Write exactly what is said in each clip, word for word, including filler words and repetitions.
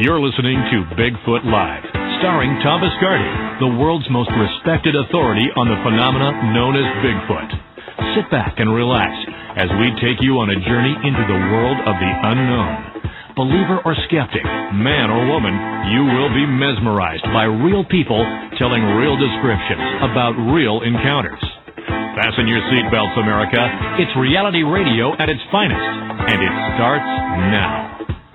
You're listening to Bigfoot Live, starring Tom Biscardi, the world's most respected authority on the phenomena known as Bigfoot. Sit back and relax as we take you on a journey into the world of the unknown. Believer or skeptic, man or woman, you will be mesmerized by real people telling real descriptions about real encounters. Fasten your seatbelts, America. It's reality radio at its finest, and it starts now.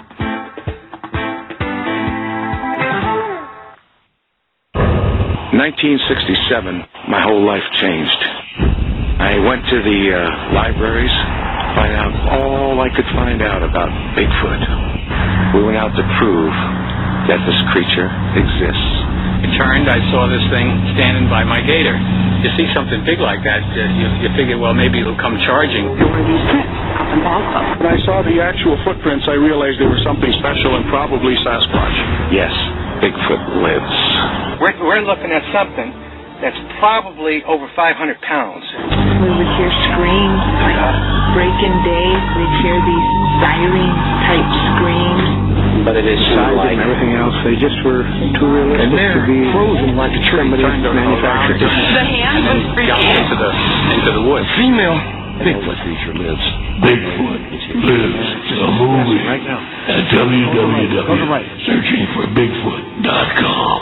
nineteen sixty-seven, my whole life changed. I went to the uh, libraries, find out all I could find out about Bigfoot. We went out to prove that this creature exists. I turned, I saw this thing standing by my gator. You see something big like that, uh, you, you figure, well, maybe it'll come charging. There were these prints up in Balco. When I saw the actual footprints, I realized there was something special and probably Sasquatch. Yes, Bigfoot lives. We're, we're looking at something that's probably over five hundred pounds. We would hear screams, like breaking day. We'd hear these siren-type screams. But it is Size and everything else, they just were too realistic to be frozen like a tree. somebody manufactured. The hand was Jumped into the, into the woods. Female. Bigfoot creature lives. Bigfoot lives. The movie Right now. at w w w Go to right. searching for bigfoot dot com.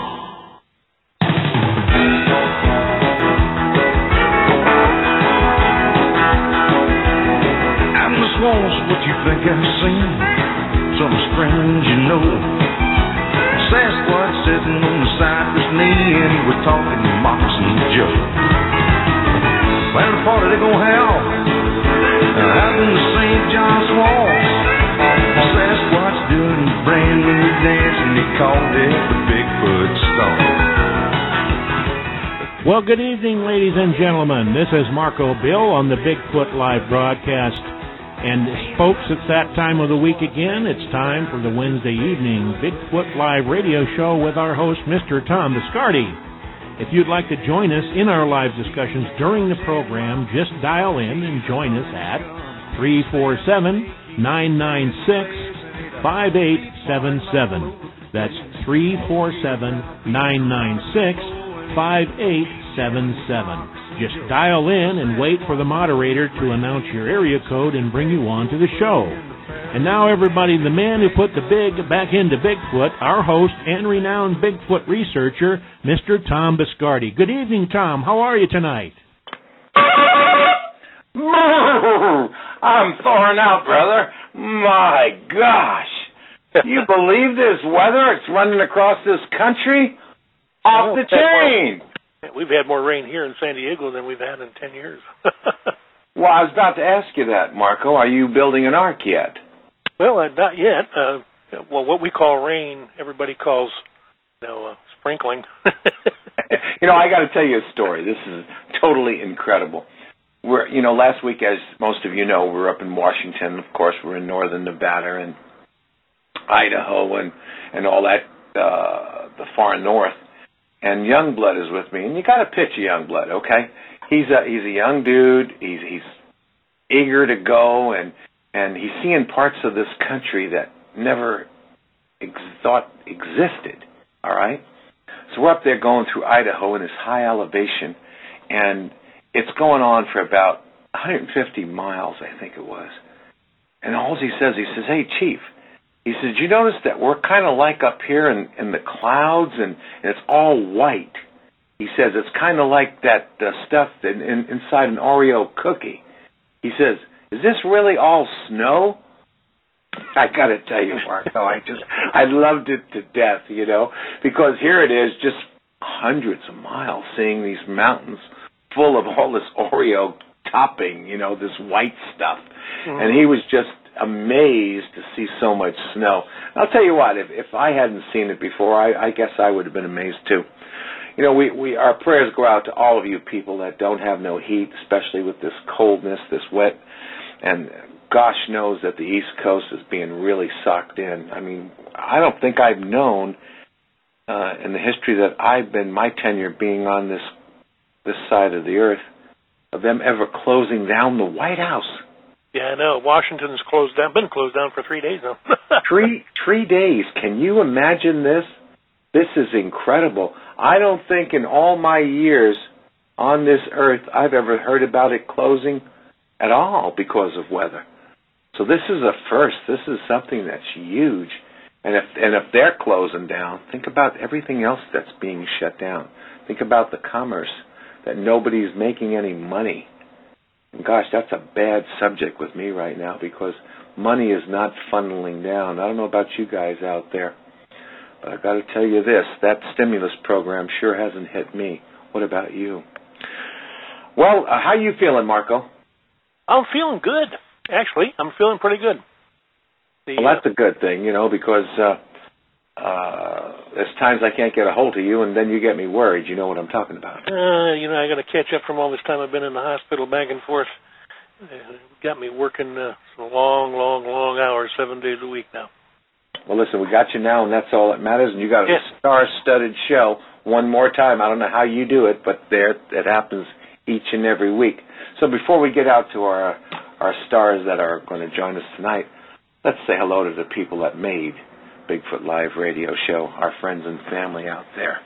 I'm just lost what you think I've seen. Something strange, you know. Sasquatch sitting on the side of his knee, and he was talking to Moccasin Joe. Well, the party they gonna have out in the Saint John's Walls. Sasquatch doing a brand new dance, and they called it the Bigfoot Stomp. Well, good evening, ladies and gentlemen. This is Marco Bill on the Bigfoot Live broadcast. And folks, it's that time of the week again. It's time for the Wednesday evening Bigfoot Live radio show with our host, Mister Tom Biscardi. If you'd like to join us in our live discussions during the program, just dial in and join us at three four seven, nine nine six, five eight seven seven. That's three four seven, nine nine six, five eight seven seven. Just dial in and wait for the moderator to announce your area code and bring you on to the show. And now, everybody, the man who put the big back into Bigfoot, our host and renowned Bigfoot researcher, Mister Tom Biscardi. Good evening, Tom. How are you tonight? I'm thawing out, brother. My gosh. You believe this weather? It's running across this country? Off the chain. We've had more rain here in San Diego than we've had in ten years. Well, I was about to ask you that, Marco. Are you building an ark yet? Well, uh, not yet. Uh, well, what we call rain, everybody calls, you know, uh, sprinkling. You know, I got to tell you a story. This is totally incredible. We're, you know, last week, as most of you know, we were up in Washington. Of course, we're in northern Nevada and Idaho and, and all that, uh, the far north. And Youngblood is with me, and you got to pitch Youngblood, okay? He's a he's a young dude. He's he's eager to go, and and he's seeing parts of this country that never ex- thought existed. All right, so we're up there going through Idaho in this high elevation, and it's going on for about one hundred fifty miles, I think it was. And all he says, he says, "Hey, Chief." He says, "Did you notice that we're kind of like up here in, in the clouds, and, and it's all white?" He says, "It's kind of like that uh, stuff that in, inside an Oreo cookie." He says, "Is this really all snow?" I got to tell you, Marco, I just, I loved it to death, you know, because here it is, just hundreds of miles, seeing these mountains full of all this Oreo topping, you know, this white stuff. Mm-hmm. And he was just amazed to see so much snow. I'll tell you what, if, if I hadn't seen it before, I, I guess I would have been amazed too. You know, we, we our prayers go out to all of you people that don't have no heat, especially with this coldness, this wet, and gosh knows that the East Coast is being really sucked in. I mean, I don't think I've known uh, in the history that I've been, my tenure being on this this side of the earth, of them ever closing down the White House. Yeah, I know. Washington's closed down, been closed down for three days now. Three three days. Can you imagine this? This is incredible. I don't think in all my years on this earth I've ever heard about it closing at all because of weather. So this is a first. This is something that's huge. And if and if they're closing down, think about everything else that's being shut down. Think about the commerce, that nobody's making any money. And gosh, that's a bad subject with me right now because money is not funneling down. I don't know about you guys out there, but I've got to tell you this, that stimulus program sure hasn't hit me. What about you? Well, uh, how you feeling, Marco? I'm feeling good. Actually, I'm feeling pretty good. The, well, that's a good thing, you know, because uh, uh, there's times I can't get a hold of you, and then you get me worried. You know what I'm talking about. Uh, you know, I got to catch up from all this time I've been in the hospital back and forth. Uh, got me working uh, some long, long, long hours, seven days a week now. Well, listen, we got you now, and that's all that matters, and you got a yes. star-studded show one more time. I don't know how you do it, but there it happens each and every week. So before we get out to our our stars that are going to join us tonight, let's say hello to the people that made Bigfoot Live Radio Show, our friends and family out there.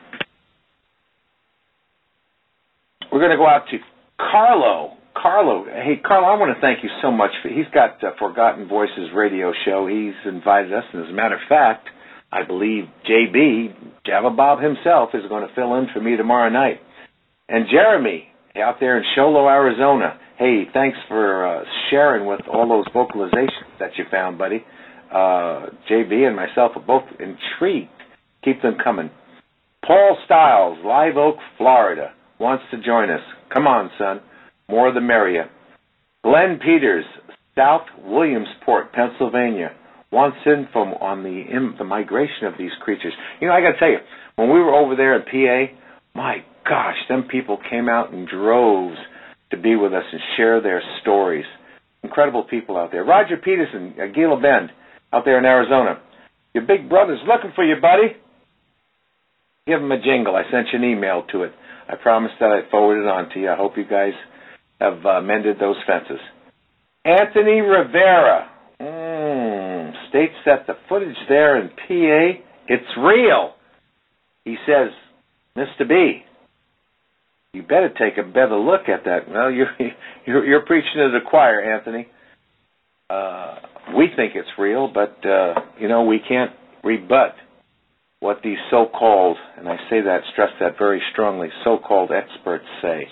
We're going to go out to Carlo. Carlo, hey, Carlo, I want to thank you so much. For, he's got uh, Forgotten Voices Radio Show. He's invited us, and as a matter of fact, I believe J B, Java Bob himself, is going to fill in for me tomorrow night. And Jeremy, out there in Sholo, Arizona, hey, thanks for uh, sharing with all those vocalizations that you found, buddy. Uh, J B and myself are both intrigued. Keep them coming. Paul Stiles, Live Oak, Florida, wants to join us. Come on, son. More the merrier. Glenn Peters, South Williamsport, Pennsylvania, wants info on the in, the migration of these creatures. You know, I got to tell you, when we were over there in P A, my gosh, them people came out in droves to be with us and share their stories. Incredible people out there. Roger Peterson, Gila Bend, out there in Arizona. Your big brother's looking for you, buddy. Give him a jingle. I sent you an email to it. I promised that I'd forward it on to you. I hope you guys have uh, mended those fences. Anthony Rivera mm, states that the footage there in P A, it's real. He says, Mister B, you better take a better look at that. Well, you're, you're, you're preaching to the choir, Anthony. Uh, we think it's real, but, uh, you know, we can't rebut what these so-called, and I say that, stress that very strongly, so-called experts say.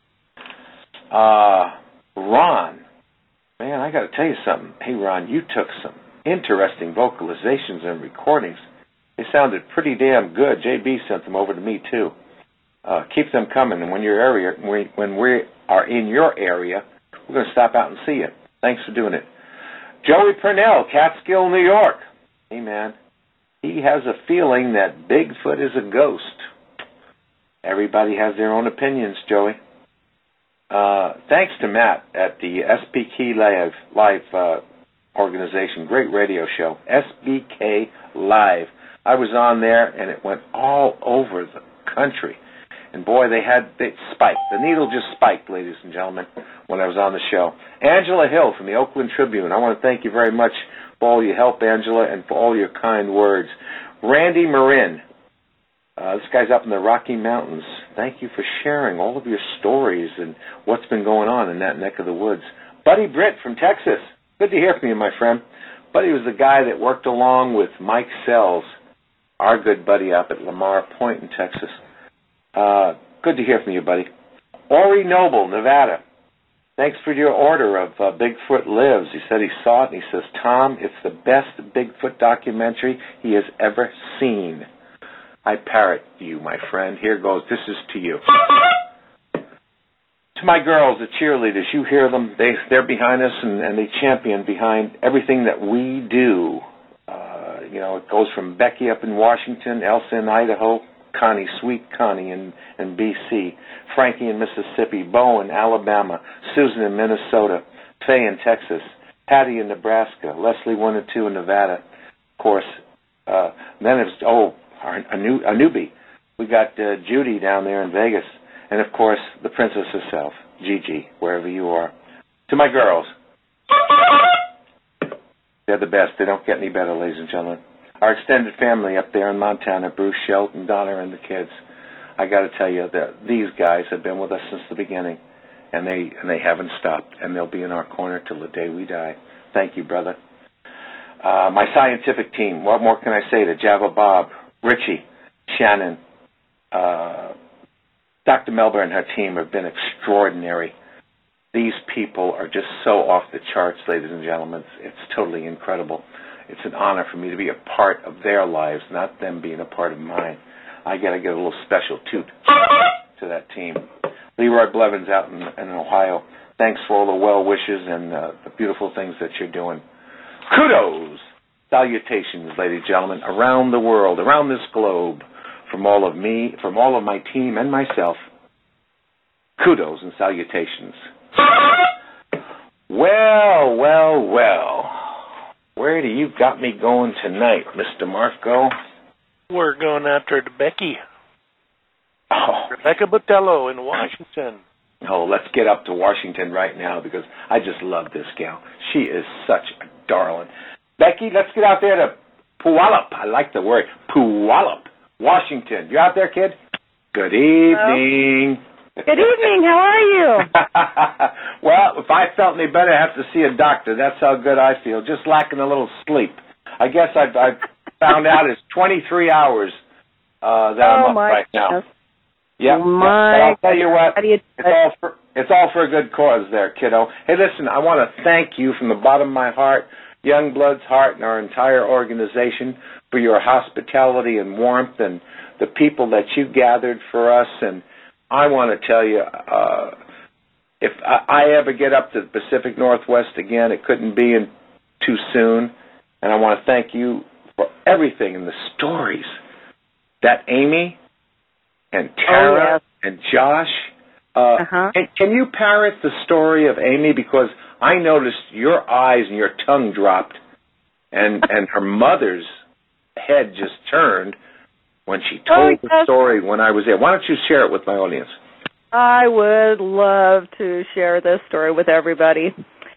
Uh, Ron, man, I got to tell you something. Hey, Ron, you took some interesting vocalizations and recordings. They sounded pretty damn good. J B sent them over to me, too. Uh, keep them coming, and when your area, when we are in your area, we're going to stop out and see you. Thanks for doing it. Joey Purnell, Catskill, New York. Hey, man, he has a feeling that Bigfoot is a ghost. Everybody has their own opinions, Joey. Uh, thanks to Matt at the S B K Live, Live uh, organization. Great radio show. S B K Live. I was on there, and it went all over the country. And, boy, they had, they spiked. The needle just spiked, ladies and gentlemen, when I was on the show. Angela Hill from the Oakland Tribune. I want to thank you very much for all your help, Angela, and for all your kind words. Randy Marin. Uh, this guy's up in the Rocky Mountains. Thank you for sharing all of your stories and what's been going on in that neck of the woods. Buddy Britt from Texas. Good to hear from you, my friend. Buddy was the guy that worked along with Mike Sells, our good buddy up at Lamar Point in Texas. Uh, good to hear from you, buddy. Ori Noble, Nevada. Thanks for your order of uh, Bigfoot Lives. He said he saw it, and he says, Tom, it's the best Bigfoot documentary he has ever seen. I parrot you, my friend. Here goes. This is to you. To my girls, the cheerleaders, you hear them. They, they're behind us, and, and they champion behind everything that we do. Uh, you know, it goes from Becky up in Washington, Elsa in Idaho, Connie, sweet Connie in, in B C, Frankie in Mississippi, Bo in Alabama, Susan in Minnesota, Faye in Texas, Patty in Nebraska, Leslie one and two in Nevada, of course. Uh, then it's, oh, our, a, new, a newbie. We got uh, Judy down there in Vegas. And, of course, the princess herself, Gigi, wherever you are. To my girls. They're the best. They don't get any better, ladies and gentlemen. Our extended family up there in Montana, Bruce, Shelton, Donna, and the kids, I got to tell you that these guys have been with us since the beginning, and they and they haven't stopped, and they'll be in our corner till the day we die. Thank you, brother. Uh, my scientific team, what more can I say? To Java Bob, Richie, Shannon, uh, Doctor Melba and her team have been extraordinary. These people are just so off the charts, ladies and gentlemen. It's totally incredible. It's an honor for me to be a part of their lives, not them being a part of mine. I got to get a little special toot to that team. Leroy Blevins out in, in Ohio, thanks for all the well wishes and uh, the beautiful things that you're doing. Kudos, salutations, ladies and gentlemen, around the world, around this globe, from all of me, from all of my team and myself. Kudos and salutations. Well, well, well. Where do you got me going tonight, Mister Marco? We're going after Becky. Oh. Rebecca Botello in Washington. Oh, let's get up to Washington right now because I just love this gal. She is such a darling. Becky, let's get out there to Puyallup. I like the word. Puyallup, Washington. You out there, kid? Good evening. Hello. Good evening. How are you? Well, if I felt any better, I have to see a doctor. That's how good I feel. Just lacking a little sleep. I guess I've, I've found out it's twenty-three hours uh, that oh I'm up my right now. goodness. Yeah, my yeah. But I'll tell you what, you it's all for it's all for a good cause there, kiddo. Hey, listen, I want to thank you from the bottom of my heart, Youngblood's heart, and our entire organization for your hospitality and warmth and the people that you gathered for us. And I want to tell you, uh, if I, I ever get up to the Pacific Northwest again, it couldn't be in too soon. And I want to thank you for everything and the stories that Amy and Tara oh, yes. and Josh, uh, uh-huh. can, can you parrot the story of Amy? Because I noticed your eyes and your tongue dropped, and, and her mother's head just turned when she told oh, yes. the story when I was there. Why don't you share it with my audience? I would love to share this story with everybody.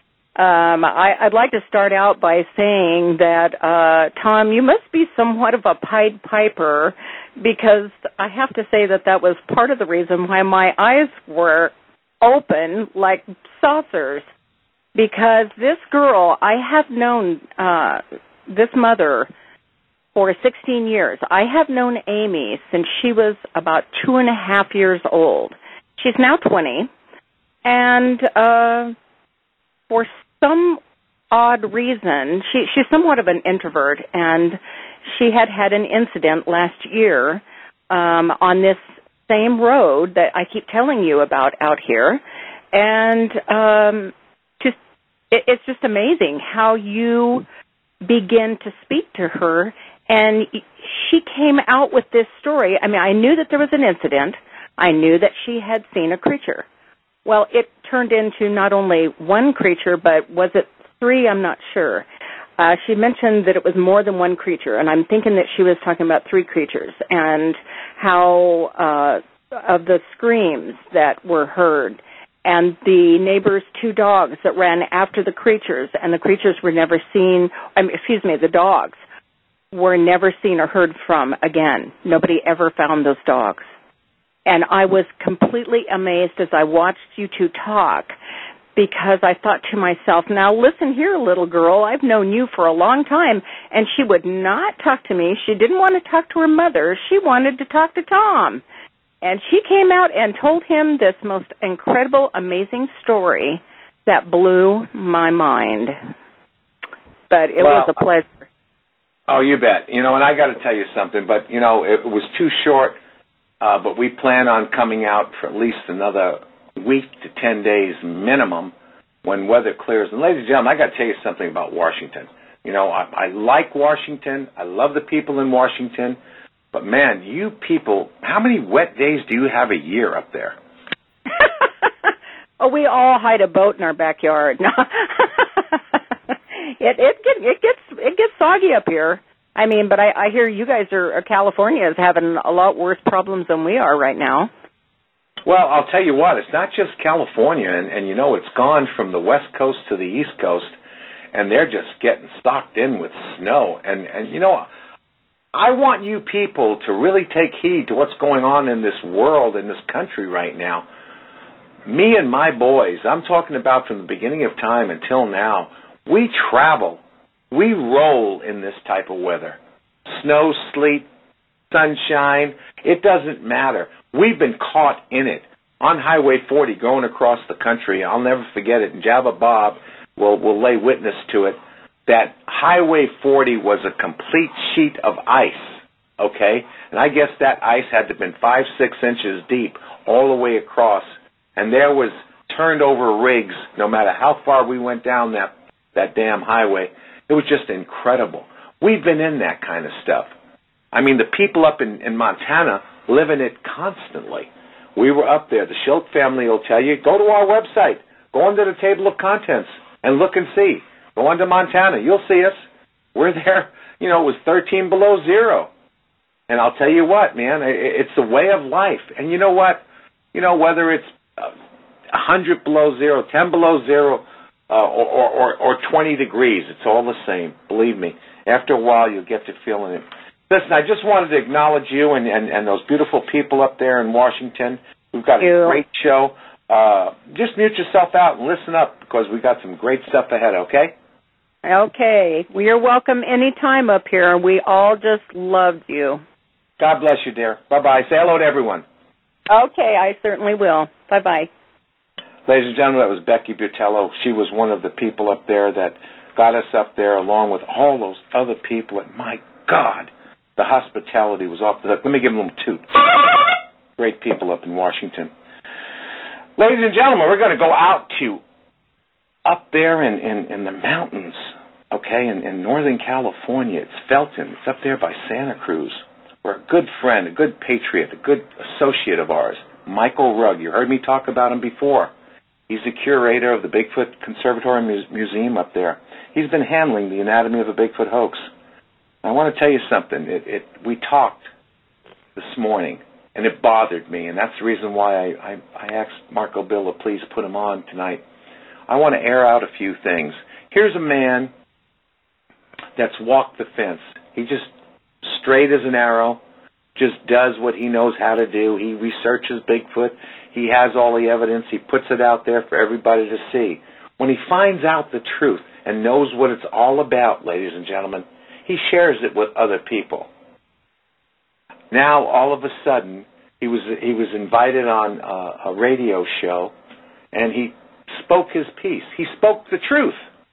Um, I, I'd like to start out by saying that, uh, Tom, you must be somewhat of a Pied Piper, because I have to say that that was part of the reason why my eyes were open like saucers, because this girl, I have known uh, this mother for sixteen years. I have known Amy since she was about two and a half years old. She's now twenty, and uh, for some odd reason, she, she's somewhat of an introvert, and she had had an incident last year um, on this same road that I keep telling you about out here, and um, just it, it's just amazing how you begin to speak to her, and she came out with this story. I mean, I knew that there was an incident. I knew that she had seen a creature. Well, it turned into not only one creature, but was it three? I'm not sure. Uh, she mentioned that it was more than one creature, and I'm thinking that she was talking about three creatures, and how uh, of the screams that were heard, and the neighbor's two dogs that ran after the creatures, and the creatures were never seen, I mean, excuse me, the dogs were never seen or heard from again. Nobody ever found those dogs. And I was completely amazed as I watched you two talk, because I thought to myself, now listen here, little girl, I've known you for a long time, and she would not talk to me. She didn't want to talk to her mother. She wanted to talk to Tom. And she came out and told him this most incredible, amazing story that blew my mind. But it well, was a pleasure. Oh, you bet. You know, and I got to tell you something, but, you know, it was too short, uh, but we plan on coming out for at least another week to ten days minimum when weather clears. And ladies and gentlemen, I got to tell you something about Washington. You know, I, I like Washington. I love the people in Washington. But, man, you people, how many wet days do you have a year up there? Oh, we all hide a boat in our backyard. No. it, it, get, it, gets, it gets soggy up here. I mean, but I, I hear you guys are, California is having a lot worse problems than we are right now. Well, I'll tell you what, it's not just California, and, and you know, it's gone from the West Coast to the East Coast, and they're just getting stocked in with snow. And, and you know, I want you people to really take heed to what's going on in this world, in this country right now. Me and my boys, I'm talking about from the beginning of time until now, we travel, we roll in this type of weather. Snow, sleet, sunshine, it doesn't matter. We've been caught in it. On Highway forty, going across the country, I'll never forget it, and Jabba Bob will, will lay witness to it, that Highway forty was a complete sheet of ice, okay? And I guess that ice had to have been five, six inches deep all the way across, and there was turned over rigs no matter how far we went down that, that damn highway. It was just incredible. We've been in that kind of stuff. I mean, the people up in, in Montana live in it constantly. We were up there. The Schildt family will tell you, go to our website. Go onto the table of contents and look and see. Go on to Montana. You'll see us. We're there. You know, it was thirteen below zero. And I'll tell you what, man, it's the way of life. And you know what? You know, whether it's uh, one hundred below zero, ten below zero, uh, or, or, or twenty degrees, it's all the same. Believe me. After a while, you'll get to feeling it. Listen, I just wanted to acknowledge you and, and, and those beautiful people up there in Washington. We've got a great show. Uh, just mute yourself out and listen up because we've got some great stuff ahead, okay? Okay. Well, you're welcome anytime up here. We all just loved you. God bless you, dear. Bye-bye. Say hello to everyone. Okay, I certainly will. Bye-bye. Ladies and gentlemen, that was Becky Butello. She was one of the people up there that got us up there along with all those other people. And my God, the hospitality was off the hook. Let me give them a little toot. Great people up in Washington. Ladies and gentlemen, we're going to go out to up there in, in, in the mountains, okay, in, in Northern California. It's Felton. It's up there by Santa Cruz, where a good friend, a good patriot, a good associate of ours, Michael Rugg, you heard me talk about him before. He's the curator of the Bigfoot Conservatory Muse- Museum up there. He's been handling the anatomy of a Bigfoot hoax. I want to tell you something. It, it, we talked this morning, and it bothered me, and that's the reason why I, I, I asked Marco Bill to please put him on tonight. I want to air out a few things. Here's a man that's walked the fence. He just straight as an arrow, just does what he knows how to do. He researches Bigfoot. He has all the evidence. He puts it out there for everybody to see. When he finds out the truth and knows what it's all about, ladies and gentlemen, he shares it with other people. Now, all of a sudden, he was he was invited on a, a radio show, and he spoke his piece. He spoke the truth.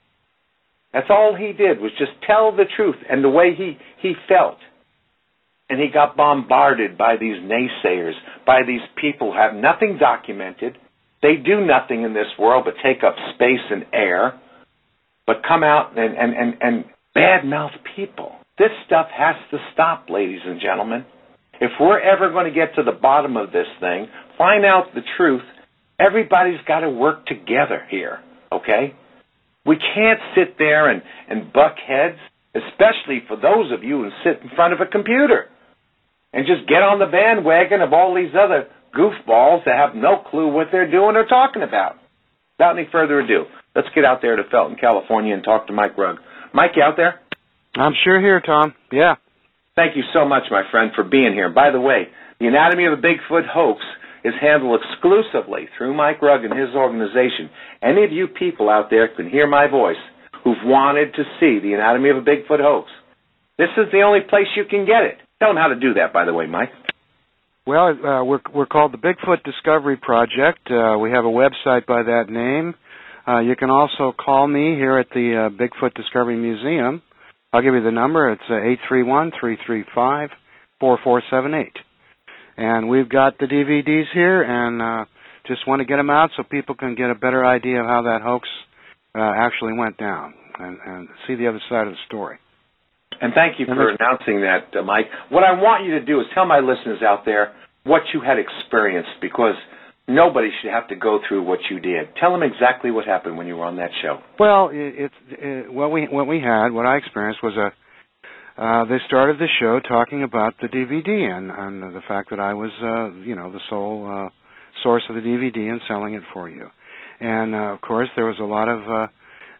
That's all he did, was just tell the truth and the way he, he felt. And he got bombarded by these naysayers, by these people who have nothing documented. They do nothing in this world but take up space and air, but come out and, and, and, and badmouth people. This stuff has to stop, ladies and gentlemen. If we're ever going to get to the bottom of this thing, find out the truth, everybody's got to work together here, okay? We can't sit there and, and buck heads, especially for those of you who sit in front of a computer and just get on the bandwagon of all these other goofballs that have no clue what they're doing or talking about. Without any further ado, let's get out there to Felton, California, and talk to Mike Rugg. Mike, you out there? I'm sure here, Tom. Yeah. Thank you so much, my friend, for being here. By the way, the Anatomy of a Bigfoot Hoax is handled exclusively through Mike Rugg and his organization. Any of you people out there can hear my voice who've wanted to see the Anatomy of a Bigfoot Hoax. This is the only place you can get it. Tell them how to do that, by the way, Mike. Well, uh, we're we're called the Bigfoot Discovery Project. Uh, we have a website by that name. Uh, you can also call me here at the uh, Bigfoot Discovery Museum. I'll give you the number. It's uh, eight three one, three three five, four four seven eight. And we've got the D V Ds here, and uh, just want to get them out so people can get a better idea of how that hoax uh, actually went down and, and see the other side of the story. And thank you for announcing that, uh, Mike. What I want you to do is tell my listeners out there what you had experienced, because nobody should have to go through what you did. Tell them exactly what happened when you were on that show. Well, it, it, what we what we had, what I experienced was a. Uh, they started the show talking about the D V D and, and the fact that I was, uh, you know, the sole uh, source of the D V D and selling it for you. And, uh, of course, there was a lot of uh,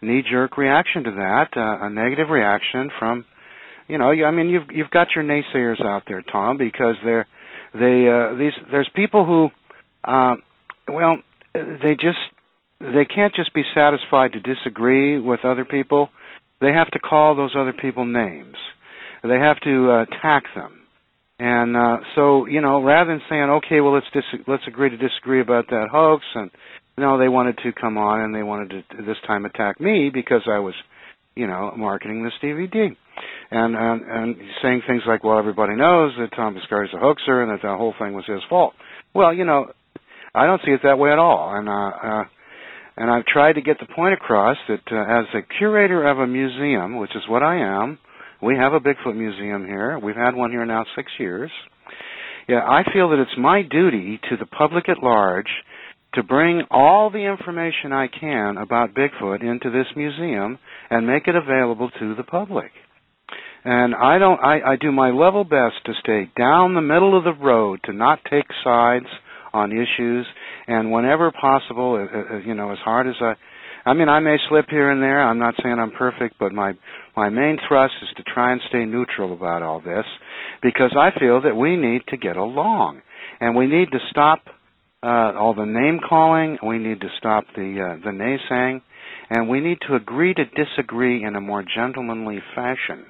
knee-jerk reaction to that, uh, a negative reaction from, you know, I mean, you've you've got your naysayers out there, Tom, because they're they uh, these there's people who, uh, well, they just they can't just be satisfied to disagree with other people. They have to call those other people names. They have to uh, attack them. And uh, so, you know, rather than saying, okay, well, let's dis- let's agree to disagree about that hoax, and no, they wanted to come on and they wanted to this time attack me because I was, you know, marketing this D V D, and and, and saying things like, well, everybody knows that Tom Biscardi's a hoaxer and that the whole thing was his fault. Well, you know, I don't see it that way at all, and uh, uh, and I've tried to get the point across that uh, as a curator of a museum, which is what I am. We have a Bigfoot museum here. We've had one here now six years. Yeah, I feel that it's my duty to the public at large to bring all the information I can about Bigfoot into this museum and make it available to the public. And I don't. I, I do my level best to stay down the middle of the road, to not take sides on issues, and whenever possible, uh, you know, as hard as I. I mean, I may slip here and there. I'm not saying I'm perfect, but my my main thrust is to try and stay neutral about all this, because I feel that we need to get along, and we need to stop uh, all the name calling. We need to stop the uh, the naysaying, and we need to agree to disagree in a more gentlemanly fashion.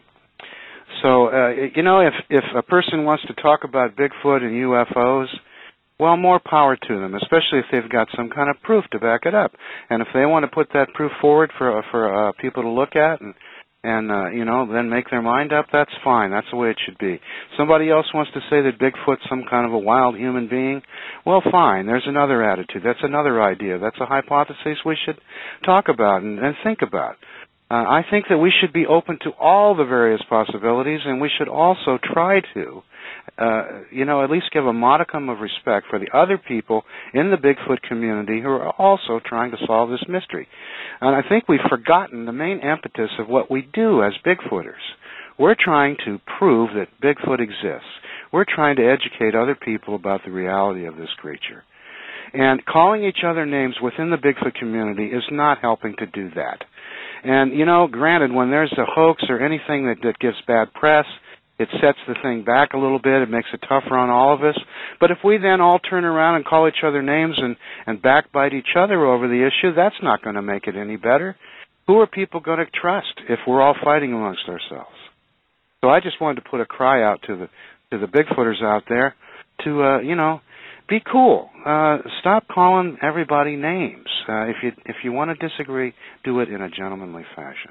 So, uh, you know, if if a person wants to talk about Bigfoot and U F Os, well, more power to them, especially if they've got some kind of proof to back it up. And if they want to put that proof forward for uh, for uh, people to look at and, and uh, you know, then make their mind up, that's fine. That's the way it should be. Somebody else wants to say that Bigfoot's some kind of a wild human being, well, fine. There's another attitude. That's another idea. That's a hypothesis we should talk about and, and think about. Uh, I think that we should be open to all the various possibilities, and we should also try to Uh, you know, at least give a modicum of respect for the other people in the Bigfoot community who are also trying to solve this mystery. And I think we've forgotten the main impetus of what we do as Bigfooters. We're trying to prove that Bigfoot exists. We're trying to educate other people about the reality of this creature. And calling each other names within the Bigfoot community is not helping to do that. And, you know, granted, when there's a hoax or anything that, that gives bad press, it sets the thing back a little bit. It makes it tougher on all of us. But if we then all turn around and call each other names and, and backbite each other over the issue, that's not going to make it any better. Who are people going to trust if we're all fighting amongst ourselves? So I just wanted to put a cry out to the to the Bigfooters out there to, uh, you know, be cool. Uh, stop calling everybody names. Uh, if you if you want to disagree, do it in a gentlemanly fashion.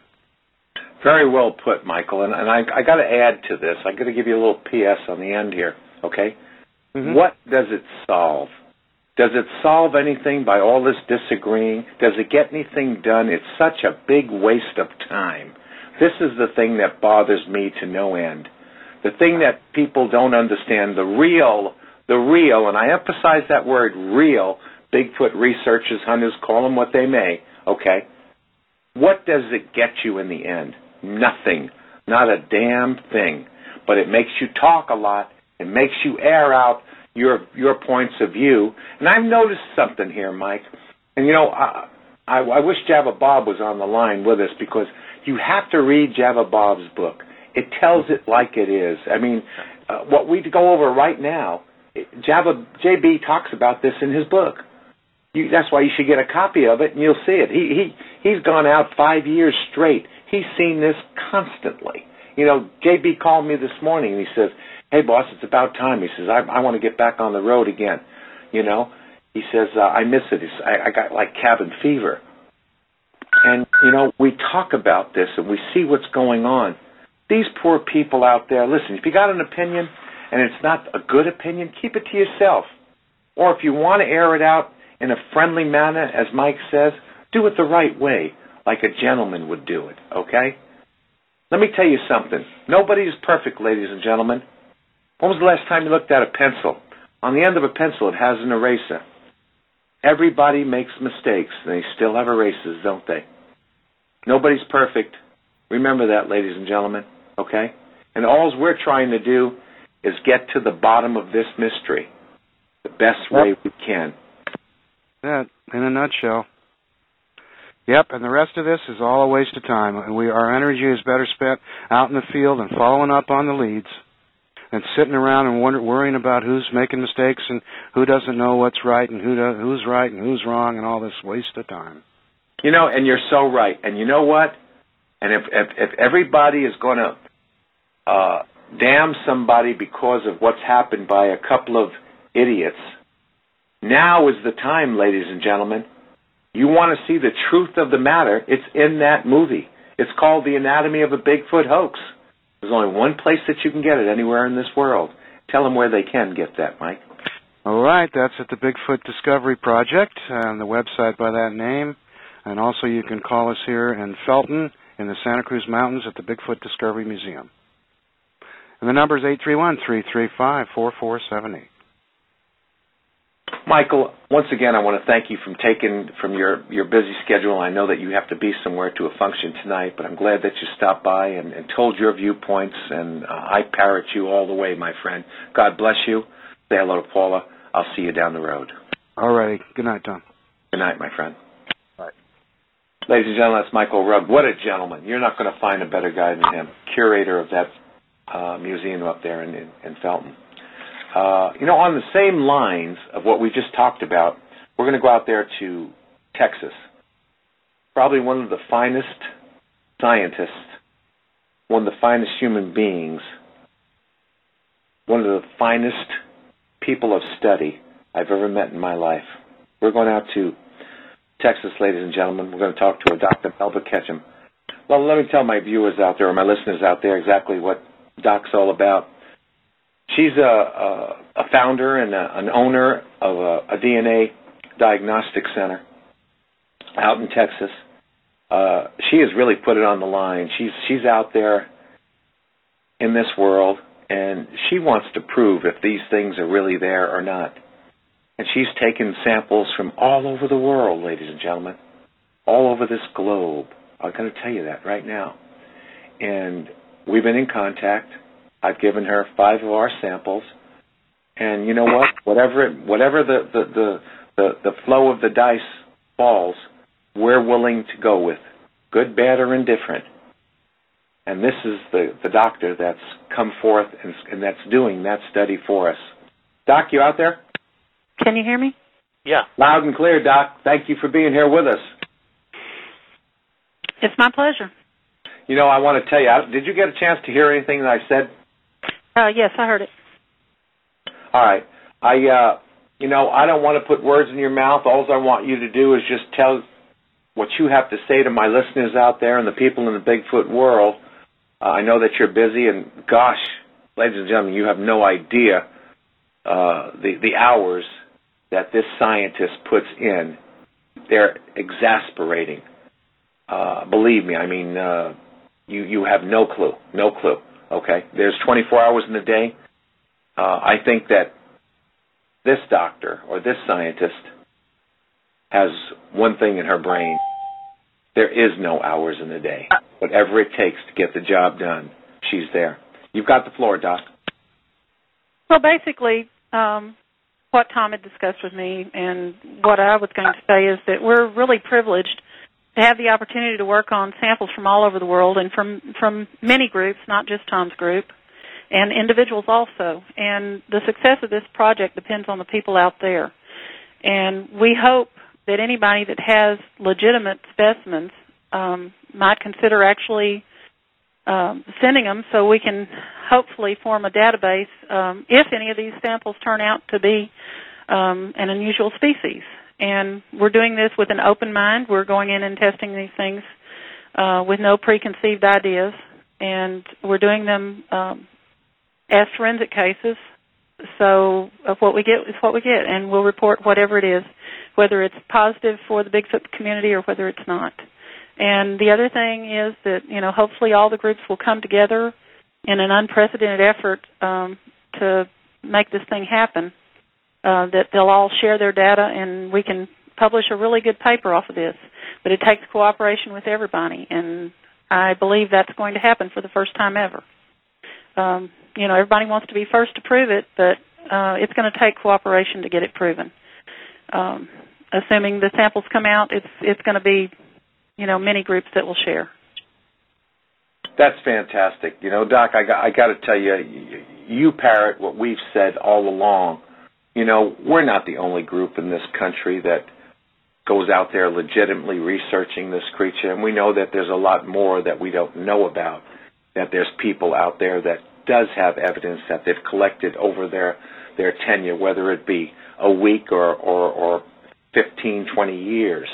Very well put, Michael. And, and I, I got to add to this. I got to give you a little P S on the end here. Okay. Mm-hmm. What does it solve? Does it solve anything by all this disagreeing? Does it get anything done? It's such a big waste of time. This is the thing that bothers me to no end. The thing that people don't understand, the real, the real, and I emphasize that word real, Bigfoot researchers, hunters, call them what they may, okay? What does it get you in the end? Nothing. Not a damn thing. But it makes you talk a lot. It makes you air out your your points of view. And I've noticed something here, Mike. And, you know, I, I, I wish Java Bob was on the line with us, because you have to read Java Bob's book. It tells it like it is. I mean, uh, what we go over right now, Java J B talks about this in his book. You, that's why you should get a copy of it, and you'll see it. He he he's gone out five years straight. He's seen this constantly. You know, J B called me this morning, and he says, "Hey, boss, it's about time." He says, "I, I want to get back on the road again." You know, he says, uh, "I miss it. He's, I, I got like cabin fever." And you know, we talk about this, and we see what's going on. These poor people out there. Listen, if you got an opinion, and it's not a good opinion, keep it to yourself. Or if you want to air it out in a friendly manner, as Mike says, do it the right way, like a gentleman would do it, okay? Let me tell you something. Nobody is perfect, ladies and gentlemen. When was the last time you looked at a pencil? On the end of a pencil, it has an eraser. Everybody makes mistakes, and they still have erasers, don't they? Nobody's perfect. Remember that, ladies and gentlemen, okay? And all we're trying to do is get to the bottom of this mystery the best way we can. That, in a nutshell. Yep, and the rest of this is all a waste of time. And we, our energy is better spent out in the field and following up on the leads and sitting around and wonder, worrying about who's making mistakes and who doesn't know what's right and who does, who's right and who's wrong and all this waste of time. You know, and you're so right. And you know what? And if if, if everybody is going to uh, damn somebody because of what's happened by a couple of idiots, now is the time, ladies and gentlemen. You want to see the truth of the matter, it's in that movie. It's called The Anatomy of a Bigfoot Hoax. There's only one place that you can get it anywhere in this world. Tell them where they can get that, Mike. All right, that's at the Bigfoot Discovery Project, on the website by that name. And also you can call us here in Felton in the Santa Cruz Mountains at the Bigfoot Discovery Museum. And the number is eight three one, three three five, four four seven eight. Michael, once again, I want to thank you from taking from your, your busy schedule. I know that you have to be somewhere to a function tonight, but I'm glad that you stopped by and, and told your viewpoints, and uh, I parrot you all the way, my friend. God bless you. Say hello to Paula. I'll see you down the road. All righty. Good night, Tom. Good night, my friend. Bye. Ladies and gentlemen, that's Michael Rugg. What a gentleman. You're not going to find a better guy than him, curator of that uh, museum up there in, in, in Felton. Uh, you know, on the same lines of what we just talked about, we're going to go out there to Texas. Probably one of the finest scientists, one of the finest human beings, one of the finest people of study I've ever met in my life. We're going out to Texas, ladies and gentlemen. We're going to talk to a Doctor Melba Ketchum. Well, let me tell my viewers out there, or my listeners out there, exactly what Doc's all about. She's a, a, a founder and a, an owner of a, a D N A diagnostic center out in Texas. Uh, she has really put it on the line. She's she's out there in this world, and she wants to prove if these things are really there or not. And she's taken samples from all over the world, ladies and gentlemen, all over this globe. I'm going to tell you that right now. And we've been in contact. I've given her five of our samples, and you know what? Whatever it, whatever the, the, the, the, the flow of the dice falls, we're willing to go with, good, bad, or indifferent. And this is the, the doctor that's come forth and, and that's doing that study for us. Doc, you out there? Can you hear me? Yeah. Loud and clear, Doc. Thank you for being here with us. It's my pleasure. You know, I want to tell you, did you get a chance to hear anything that I said? Uh, yes, I heard it. All right. I, uh, you know, I don't want to put words in your mouth. All I want you to do is just tell what you have to say to my listeners out there and the people in the Bigfoot world. Uh, I know that you're busy, and gosh, ladies and gentlemen, you have no idea uh, the, the hours that this scientist puts in. They're exasperating. Uh, believe me, I mean, uh, you, you have no clue, no clue. Okay, there's twenty-four hours in the day. Uh, I think that this doctor or this scientist has one thing in her brain. There is no hours in the day. Whatever it takes to get the job done, she's there. You've got the floor, Doc. Well, basically, um, what Tom had discussed with me and what I was going to say is that we're really privileged to have the opportunity to work on samples from all over the world and from, from many groups, not just Tom's group, and individuals also. And the success of this project depends on the people out there. And we hope that anybody that has legitimate specimens um, might consider actually um, sending them so we can hopefully form a database um, if any of these samples turn out to be um, an unusual species. And we're doing this with an open mind. We're going in and testing these things uh, with no preconceived ideas. And we're doing them um, as forensic cases. So of what we get is what we get. And we'll report whatever it is, whether it's positive for the Bigfoot community or whether it's not. And the other thing is that, you know, hopefully all the groups will come together in an unprecedented effort um, to make this thing happen. Uh, that they'll all share their data and we can publish a really good paper off of this. But it takes cooperation with everybody, and I believe that's going to happen for the first time ever. Um, you know, everybody wants to be first to prove it, but uh, it's going to take cooperation to get it proven. Um, assuming the samples come out, it's it's going to be you know, many groups that will share. That's fantastic. You know, Doc, I got, I got to tell you, you parrot what we've said all along. You know, we're not the only group in this country that goes out there legitimately researching this creature, and we know that there's a lot more that we don't know about, that there's people out there that does have evidence that they've collected over their, their tenure, whether it be a week or, or, or fifteen, twenty years.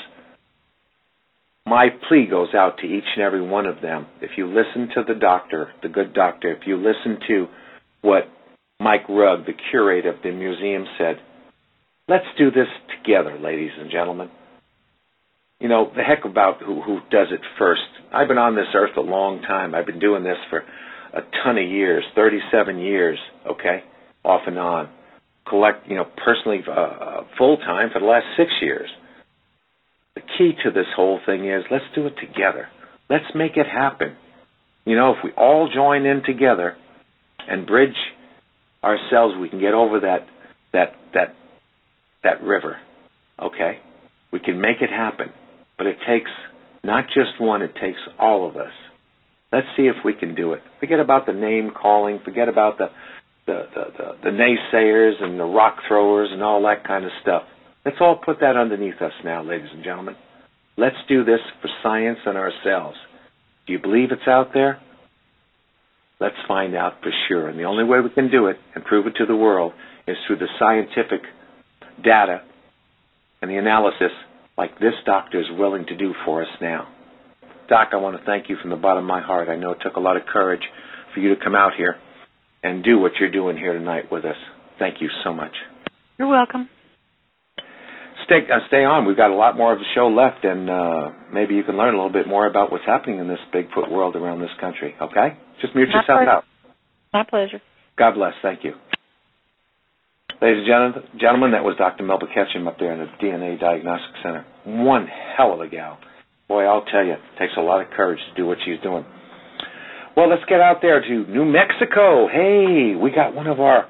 My plea goes out to each and every one of them. If you listen to the doctor, the good doctor, if you listen to what Mike Rugg, the curator of the museum, said, let's do this together, ladies and gentlemen. You know, the heck about who, who does it first. I've been on this earth a long time. I've been doing this for a ton of years, thirty-seven years, okay, off and on. Collect, you know, personally, uh, full-time for the last six years. The key to this whole thing is let's do it together. Let's make it happen. You know, if we all join in together and bridge ourselves, we can get over that that that that river. Okay? We can make it happen. But it takes not just one, it takes all of us. Let's see if we can do it. Forget about the name calling, forget about the the, the, the, the naysayers and the rock throwers and all that kind of stuff. Let's all put that underneath us now, ladies and gentlemen. Let's do this for science and ourselves. Do you believe it's out there? Let's find out for sure. And the only way we can do it and prove it to the world is through the scientific data and the analysis like this doctor is willing to do for us now. Doc, I want to thank you from the bottom of my heart. I know it took a lot of courage for you to come out here and do what you're doing here tonight with us. Thank you so much. You're welcome. Stay, uh, stay on. We've got a lot more of the show left, and uh, maybe you can learn a little bit more about what's happening in this Bigfoot world around this country, okay? Just mute My yourself pleasure. out. My pleasure. God bless. Thank you. Ladies and gentlemen, that was Doctor Melba Ketchum up there in the D N A Diagnostic Center. One hell of a gal. Boy, I'll tell you, it takes a lot of courage to do what she's doing. Well, let's get out there to New Mexico. Hey, we got one of our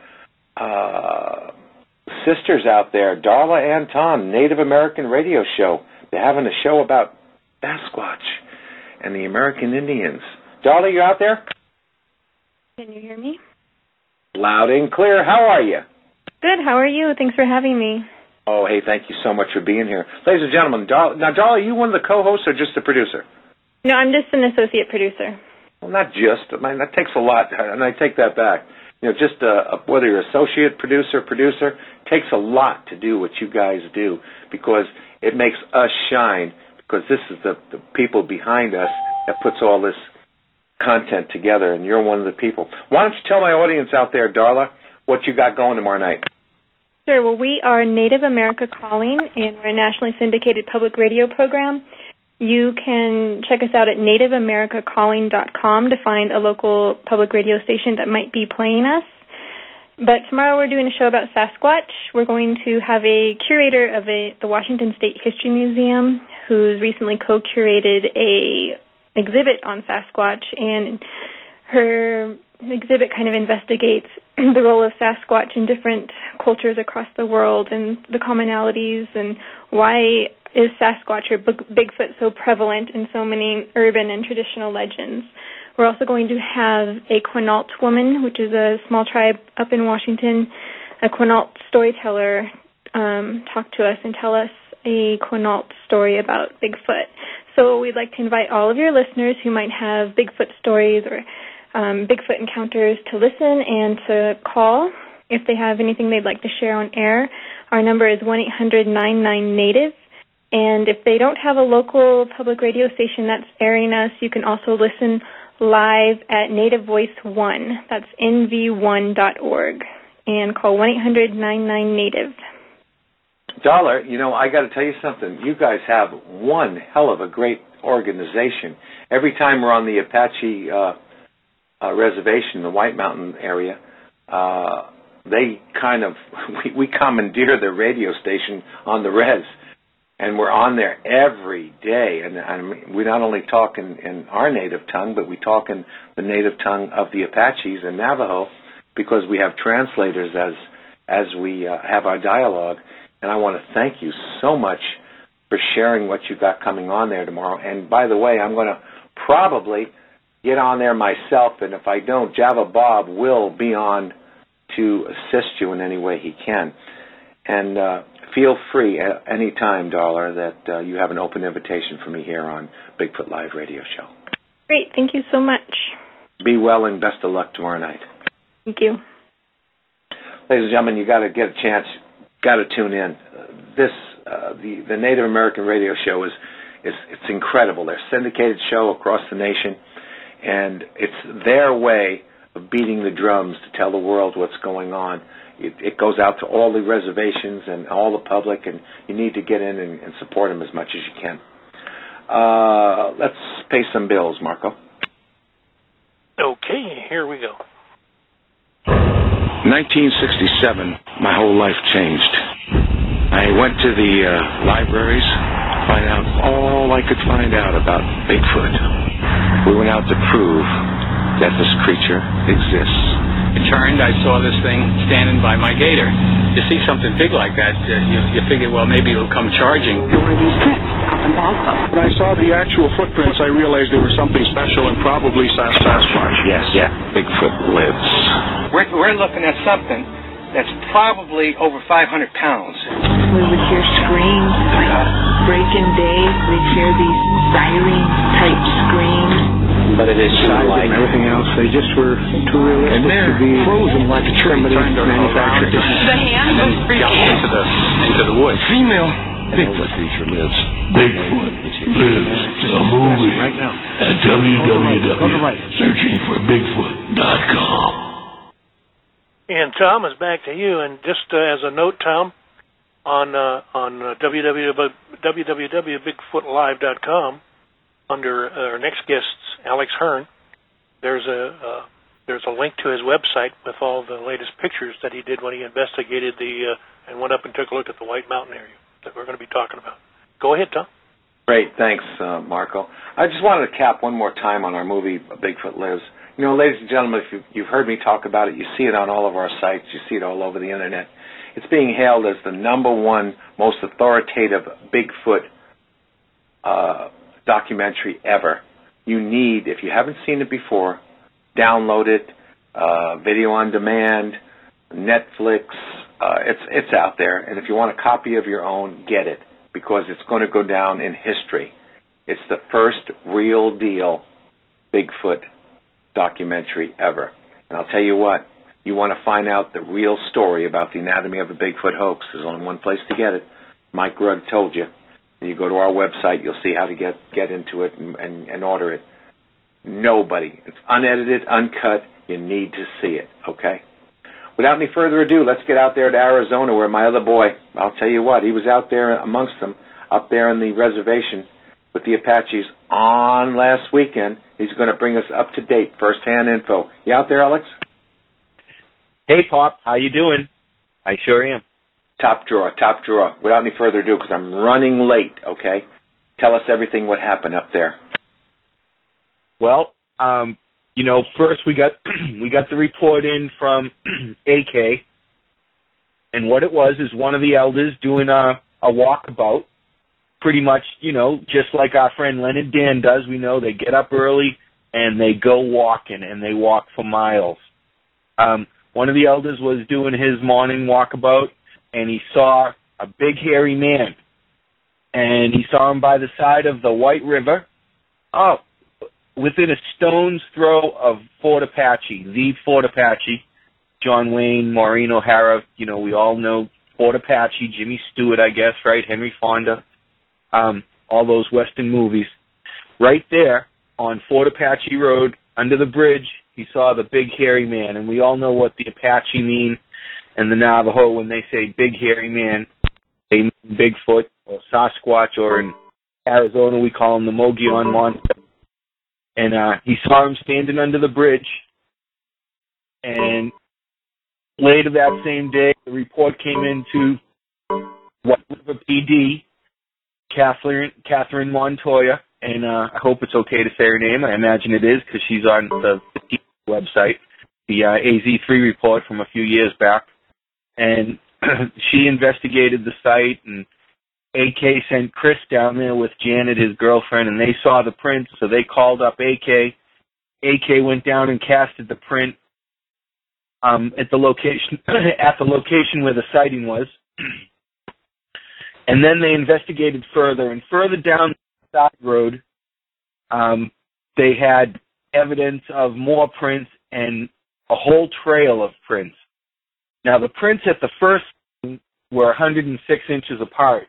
uh, sisters out there, Darla Anton, Native American Radio Show. They're having a show about Sasquatch and the American Indians. Darla, you out there? Can you hear me? Loud and clear. How are you? Good. How are you? Thanks for having me. Oh, hey, thank you so much for being here. Ladies and gentlemen, Darla, now, Darla, are you one of the co-hosts or just the producer? No, I'm just an associate producer. Well, not just. I mean, that takes a lot, and I take that back. You know, just uh, whether you're associate producer, producer, takes a lot to do what you guys do because it makes us shine because this is the, the people behind us that puts all this content together, and you're one of the people. Why don't you tell my audience out there, Darla, what you got going tomorrow night? Sure. Well, we are Native America Calling, and we're a nationally syndicated public radio program. You can check us out at native america calling dot com to find a local public radio station that might be playing us. But tomorrow we're doing a show about Sasquatch. We're going to have a curator of a, the Washington State History Museum who's recently co-curated a exhibit on Sasquatch, and her exhibit kind of investigates the role of Sasquatch in different cultures across the world and the commonalities and why is Sasquatch or Bigfoot so prevalent in so many urban and traditional legends. We're also going to have a Quinault woman, which is a small tribe up in Washington, a Quinault storyteller, um, talk to us and tell us a Quinault story about Bigfoot. So we'd like to invite all of your listeners who might have Bigfoot stories or um, Bigfoot encounters to listen and to call if they have anything they'd like to share on air. Our number is one eight hundred nine nine native. And if they don't have a local public radio station that's airing us, you can also listen live at Native Voice one. That's N V one dot org. And call one eight hundred nine nine native. Dollar, you know, I got to tell you something. You guys have one hell of a great organization. Every time we're on the Apache uh, uh, reservation, the White Mountain area, uh, they kind of, we, we commandeer the radio station on the res. And we're on there every day. And, and we not only talk in, in our native tongue, but we talk in the native tongue of the Apaches and Navajo because we have translators as as we uh, have our dialogue. And I want to thank you so much for sharing what you got coming on there tomorrow. And by the way, I'm going to probably get on there myself, and if I don't, Java Bob will be on to assist you in any way he can. And uh, feel free at any time, Dollar, that uh, you have an open invitation for me here on Bigfoot Live Radio Show. Great. Thank you so much. Be well and best of luck tomorrow night. Thank you. Ladies and gentlemen, you got to get a chance, got to tune in. Uh, this, uh, the the Native American Radio Show is is it's incredible. They're a syndicated show across the nation, and it's their way of beating the drums to tell the world what's going on. It, it goes out to all the reservations and all the public, and you need to get in and, and support them as much as you can. Uh, let's pay some bills, Marco. Okay, here we go. nineteen sixty-seven, my whole life changed. I went to the uh, libraries, find out all I could find out about Bigfoot. We went out to prove that this creature exists. I turned, I saw this thing standing by my gator. You see something big like that, uh, you, you figure, well, maybe it'll come charging. When I saw the actual footprints, I realized there was something special and probably Sas- Sasquatch. Yes, yeah, Bigfoot lives. We're, we're looking at something that's probably over five hundred pounds. We would hear screams, break in day, we'd hear these siren-type screams. But it is Size and everything else, they just were too realistic and they're to be frozen like a tree. somebody manufactured. The hand was freaking into the, into the woods. Female Bigfoot creature lives. Bigfoot lives. The movie Right now. at w w w searching for bigfoot dot com. And Tom is back to you. And just uh, as a note, Tom, on uh, on uh, w w w dot bigfoot live dot com, under our next guest, Alex Hearn, there's a uh, there's a link to his website with all the latest pictures that he did when he investigated the uh, and went up and took a look at the White Mountain area that we're going to be talking about. Go ahead, Tom. Great, thanks, uh, Marco. I just wanted to cap one more time on our movie, Bigfoot Lives. You know, ladies and gentlemen, if you've, you've heard me talk about it, you see it on all of our sites, you see it all over the Internet. It's being hailed as the number one most authoritative Bigfoot uh, documentary ever. You need, if you haven't seen it before, download it, uh, video on demand, Netflix, uh, it's, it's out there. And if you want a copy of your own, get it, because it's going to go down in history. It's the first real deal Bigfoot documentary ever. And I'll tell you what, you want to find out the real story about the anatomy of a Bigfoot hoax, there's only one place to get it. Mike Rugg told you. You go to our website, you'll see how to get, get into it and, and, and order it. Nobody. It's unedited, uncut. You need to see it, okay? Without any further ado, let's get out there to Arizona where my other boy, I'll tell you what, he was out there amongst them, up there in the reservation with the Apaches on last weekend. He's going to bring us up to date, first-hand info. You out there, Alex? Hey, Pop. How you doing? I sure am. Top drawer, top drawer. Without any further ado, because I'm running late, okay? Tell us everything what happened up there. Well, um, you know, first we got we got the report in from A K, and what it was is one of the elders doing a, a walkabout, pretty much, you know, just like our friend Leonard Dan does. We know they get up early and they go walking, and they walk for miles. Um, one of the elders was doing his morning walkabout, and he saw a big hairy man, and he saw him by the side of the White River, oh, within a stone's throw of Fort Apache, the Fort Apache. John Wayne, Maureen O'Hara, you know, we all know Fort Apache, Jimmy Stewart, I guess, right, Henry Fonda, um, all those Western movies. Right there on Fort Apache Road, under the bridge, he saw the big hairy man, and we all know what the Apache mean and the Navajo when they say big hairy man. They mean Bigfoot or Sasquatch, or in Arizona we call him the Mogollon Monster. And uh, he saw him standing under the bridge. And later that same day, the report came into White River P D, Catherine, Catherine Montoya, and uh, I hope it's okay to say her name. I imagine it is because she's on the, the website, the uh, A Z three report from a few years back. And she investigated the site and A K sent Chris down there with Janet, his girlfriend, and they saw the print, so they called up A K. A K went down and casted the print um, at the location at the location where the sighting was. And then they investigated further, and further down the side road, um, they had evidence of more prints and a whole trail of prints. Now, the prints at the first were one hundred six inches apart.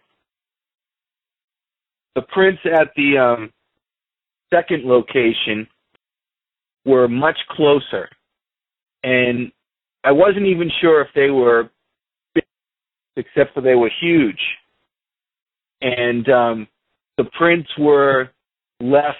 The prints at the um, second location were much closer, and I wasn't even sure if they were big, except for they were huge. And um, the prints were left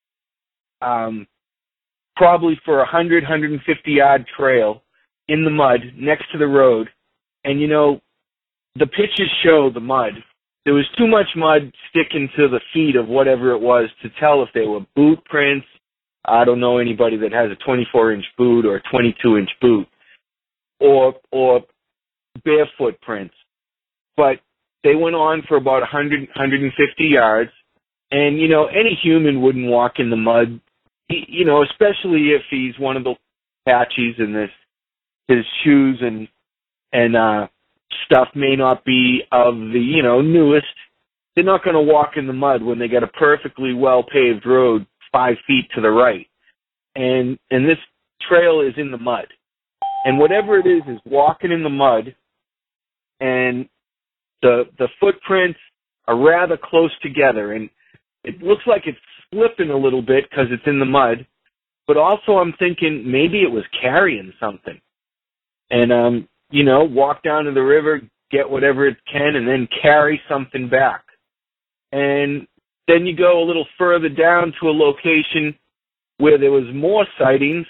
um, probably for a one hundred, one hundred fifty yard trail in the mud next to the road. And, you know, the pictures show the mud. There was too much mud sticking to the feet of whatever it was to tell if they were boot prints. I don't know anybody that has a twenty-four inch boot or a twenty-two inch boot, or or barefoot prints. But they went on for about one hundred, one hundred fifty yards, and, you know, any human wouldn't walk in the mud, you know, especially if he's one of the Apaches and this, his shoes and and uh, stuff may not be of the, you know, newest. They're not going to walk in the mud when they got a perfectly well-paved road five feet to the right. And and this trail is in the mud. And whatever it is is walking in the mud, and the the footprints are rather close together, and it looks like it's slipping a little bit because it's in the mud. But also I'm thinking maybe it was carrying something. And, um, you know, walk down to the river, get whatever it can, and then carry something back. And then you go a little further down to a location where there was more sightings,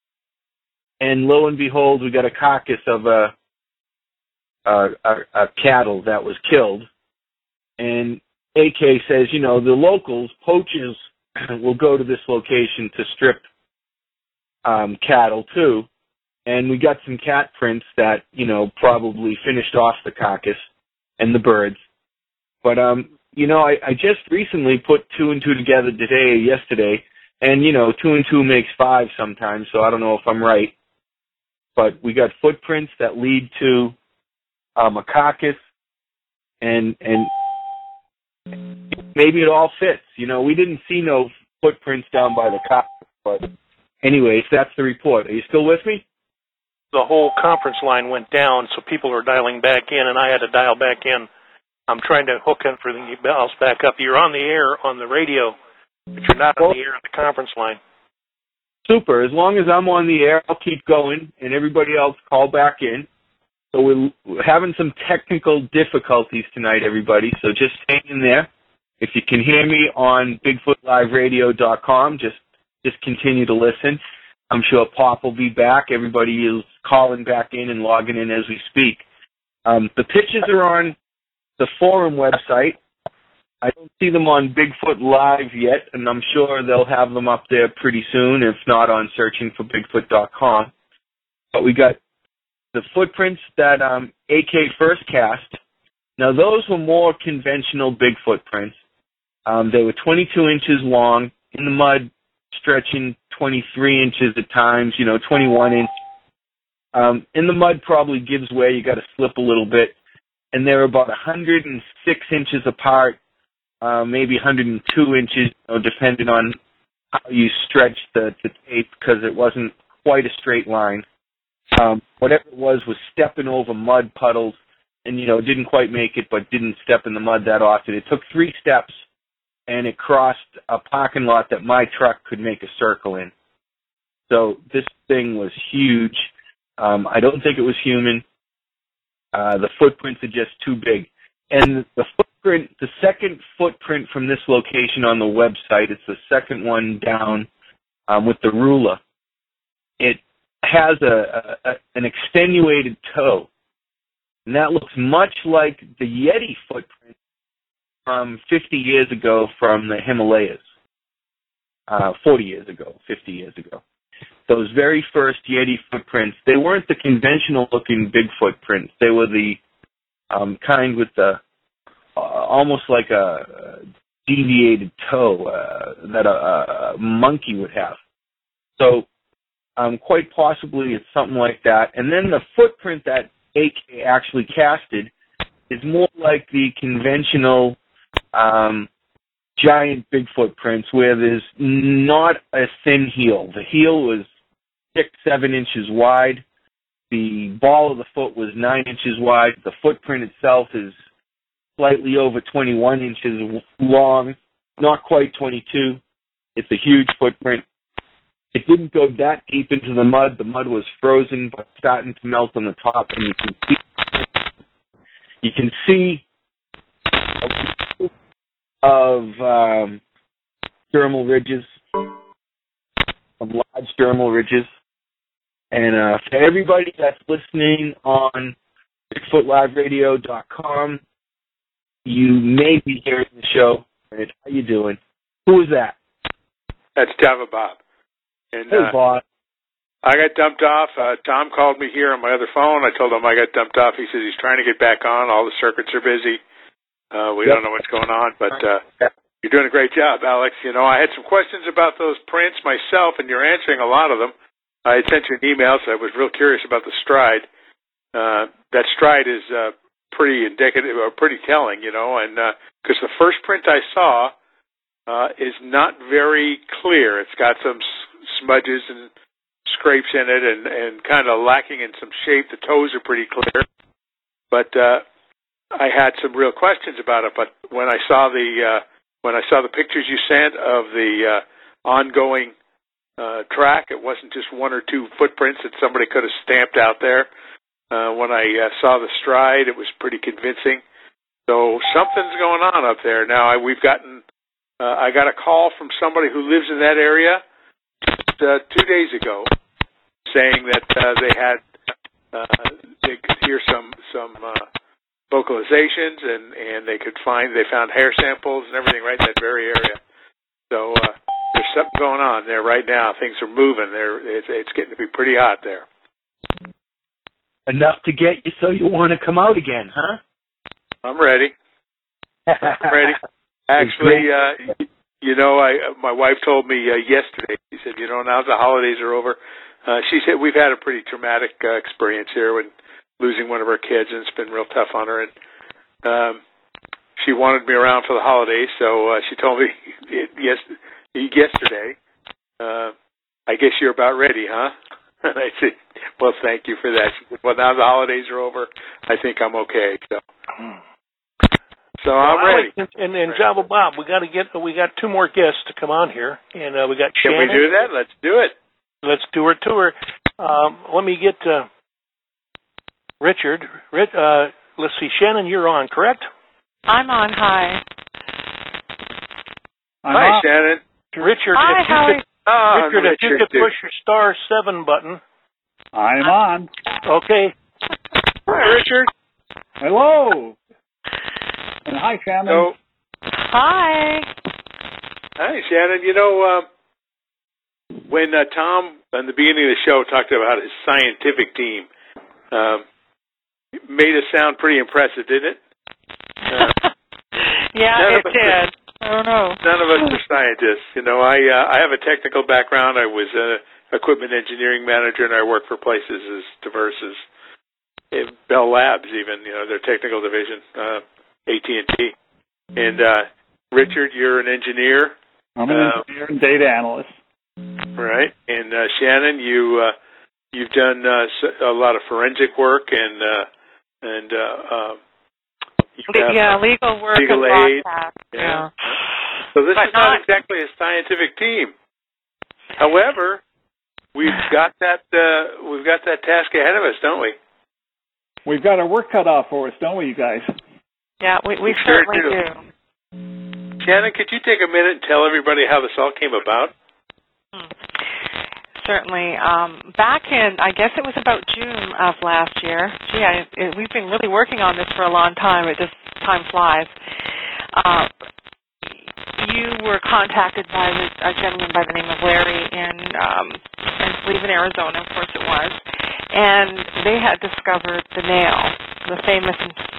and lo and behold, we got a carcass of a, a, a, a cattle that was killed. And A K says, you know, the locals, poachers, will go to this location to strip um, cattle too. And we got some cat prints that, you know, probably finished off the carcass and the birds. But, um, you know, I, I just recently put two and two together today, yesterday, and, you know, two and two makes five sometimes, so I don't know if I'm right. But we got footprints that lead to um, a carcass, and and maybe it all fits. You know, we didn't see no footprints down by the carcass, but anyways, that's the report. Are you still with me? The whole conference line went down, so people were dialing back in, and I had to dial back in. I'm trying to hook everything else back up. You're on the air on the radio, but you're not on the air on the conference line. Super. As long as I'm on the air, I'll keep going, and everybody else call back in. So we're having some technical difficulties tonight, everybody, so just hang in there. If you can hear me on bigfoot live radio dot com, just just continue to listen. I'm sure Pop will be back. Everybody is calling back in and logging in as we speak. Um, the pictures are on the forum website. I don't see them on Bigfoot Live yet, and I'm sure they'll have them up there pretty soon, if not on searching for bigfoot dot com. But we got the footprints that um, A K first cast. Now, those were more conventional Bigfoot prints. Um, they were twenty-two inches long, in the mud, stretching twenty-three inches at times, you know, twenty-one inch. Um, in the mud probably gives way. You got to slip a little bit. And they're about one hundred six inches apart, uh, maybe one hundred two inches, you know, depending on how you stretch the, the tape, because it wasn't quite a straight line. Um, whatever it was was stepping over mud puddles, and, you know, didn't quite make it, but didn't step in the mud that often. It took three steps, and it crossed a parking lot that my truck could make a circle in. So this thing was huge. Um, I don't think it was human. Uh, the footprints are just too big. And the footprint, the second footprint from this location on the website, it's the second one down um, with the ruler. It has a, a an extenuated toe, and that looks much like the Yeti footprint from fifty years ago from the Himalayas. Uh, forty years ago, fifty years ago. Those very first Yeti footprints, they weren't the conventional looking big footprints. They were the um, kind with the uh, almost like a deviated toe uh, that a, a monkey would have. So um, quite possibly it's something like that. And then the footprint that A K actually casted is more like the conventional um, giant Bigfoot prints where there's not a thin heel. The heel was six, seven inches wide. The ball of the foot was nine inches wide. The footprint itself is slightly over twenty-one inches long, not quite twenty-two. It's a huge footprint. It didn't go that deep into the mud. The mud was frozen but starting to melt on the top, and you can see you can see of um, dermal ridges, some large dermal ridges. And uh, for everybody that's listening on Bigfoot Live Radio dot com, you may be hearing the show. How you doing? Who is that? That's Java Bob. And, hey, uh, Bob. I got dumped off. Uh, Tom called me here on my other phone. I told him I got dumped off. He says he's trying to get back on. All the circuits are busy. Uh, we yep. don't know what's going on, but uh, you're doing a great job, Alex. You know, I had some questions about those prints myself, and you're answering a lot of them. I had sent you an email, so I was real curious about the stride. Uh, that stride is uh, pretty indicative, or pretty telling, you know, and because uh, the first print I saw uh, is not very clear. It's got some smudges and scrapes in it, and, and kind of lacking in some shape. The toes are pretty clear, but uh, I had some real questions about it. But when I saw the uh, when I saw the pictures you sent of the uh, ongoing uh, track, it wasn't just one or two footprints that somebody could have stamped out there. Uh, when I uh, saw the stride, it was pretty convincing. So something's going on up there. Now I, we've gotten. Uh, I got a call from somebody who lives in that area just uh, two days ago, saying that uh, they had uh, they could hear some some uh, vocalizations, and, and they could find they found hair samples and everything right in that very area. So uh, there's something going on there right now. Things are moving. There, it's, it's getting to be pretty hot there. Enough to get you so you want to come out again, huh? I'm ready. I'm ready. Actually, uh, you know, I my wife told me uh, yesterday. She said, you know, now the holidays are over. Uh, she said we've had a pretty traumatic uh, experience here when losing one of our kids, and it's been real tough on her. And um, she wanted me around for the holidays, so uh, she told me yes yesterday. Uh, I guess you're about ready, huh? And I said, well, thank you for that. She said, well, now the holidays are over. I think I'm okay. So. So I'm well, ready. Alex, and, and Java Bob, we got to get we got two more guests to come on here, and uh, we got. Can Shannon. we do that? Let's do it. Let's do her tour. Um, let me get uh, Richard. Uh, let's see, Shannon, you're on, correct? I'm on. Hi. I'm Hi, on. Shannon. Richard, Hi, if you how could, oh, Richard, if you could push your star seven button. I'm on. Okay. Hi, Richard. Hello. And hi, Shannon. So, hi. Hi, Shannon. You know, uh, when uh, Tom, in the beginning of the show, talked about his scientific team, um, it made us sound pretty impressive, didn't it? Uh, yeah, it did. Are, I don't know. None of us are scientists. You know, I uh, I have a technical background. I was an equipment engineering manager, and I worked for places as diverse as uh, Bell Labs, even, you know, their technical division. Uh, A T and T. And uh, Richard, you're an engineer. I'm an uh, engineer and data analyst. Right. And uh, Shannon, you uh, you've done uh, a lot of forensic work and uh, and uh, uh, Le- yeah, legal work, legal and aid. Yeah. yeah. So this but is not, not exactly a scientific team. However, we've got that uh, we've got that task ahead of us, don't we? We've got our work cut off for us, don't we, you guys? Yeah, we, we sure certainly do. do. Shannon, could you take a minute and tell everybody how this all came about? Hmm. Certainly. Um, back in, I guess it was about June of last year. Gee, I, it, we've been really working on this for a long time. It just, time flies. Uh, you were contacted by a gentleman by the name of Larry in, um, I believe in Arizona, of course it was, and they had discovered the nail, the famous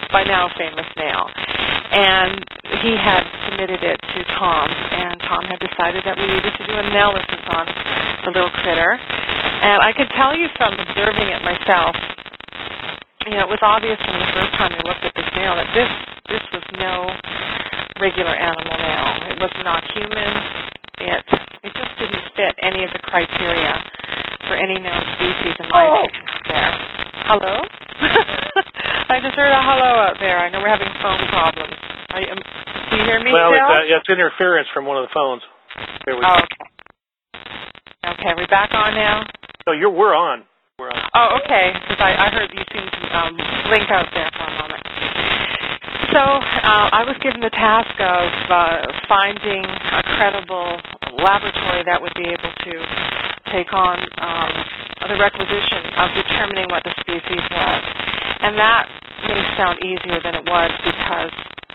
by now famous nail. And he had submitted it to Tom, and Tom had decided that we needed to do analysis on the little critter. And I could tell you from observing it myself, you know, it was obvious from the first time we looked at this nail that this this was no regular animal nail. It was not human. It it just didn't fit any of the criteria for any known species in my oh. opinion there. Hello? I just heard a hello out there. I know we're having phone problems. Are you, um, do you hear me well, still? Well, it's, uh, it's interference from one of the phones. There we oh, go. okay. Okay, are we back on now? No, you're, we're on. We're on. Oh, okay, because I, I heard you seemed to um, blink out there for a moment. So uh, I was given the task of uh, finding a credible laboratory that would be able to take on um, the requisition of determining what the species was. And that may sound easier than it was because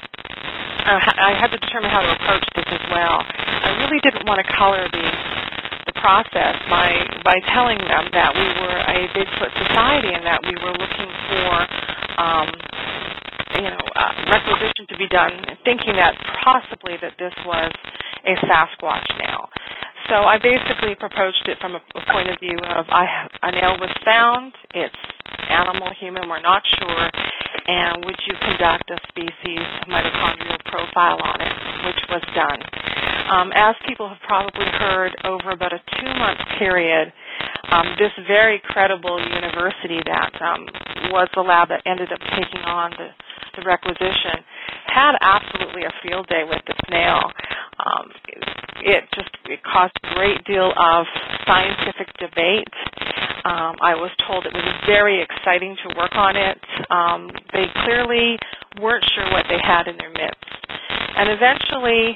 uh, I had to determine how to approach this as well. I really didn't want to color the the process by by telling them that we were a Bigfoot society and that we were looking for um, you know uh, requisition to be done, thinking that possibly that this was a Sasquatch nail. So I basically approached it from a, a point of view of I, a nail was found, it's animal, human, we're not sure, and would you conduct a species mitochondrial profile on it, which was done. Um, as people have probably heard, over about a two-month period, um, this very credible university that um, was the lab that ended up taking on the, the requisition had absolutely a field day with this nail. Um, it just it caused a great deal of scientific debate. Um, I was told it was very exciting to work on it. Um, they clearly weren't sure what they had in their midst. And eventually,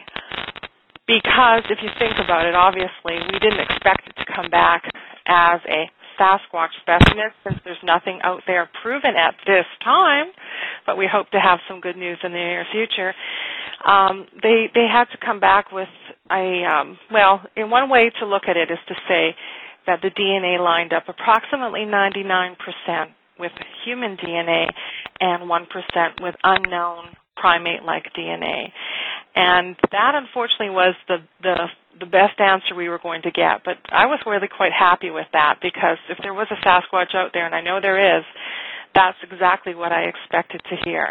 because if you think about it, obviously, we didn't expect it to come back as a Sasquatch specimen since there's nothing out there proven at this time, but we hope to have some good news in the near future. Um, they they had to come back with a, um, well, in one way to look at it is to say that the D N A lined up approximately ninety-nine percent with human D N A and one percent with unknown primate-like D N A. And that, unfortunately, was the, the the best answer we were going to get. But I was really quite happy with that because if there was a Sasquatch out there, and I know there is, that's exactly what I expected to hear.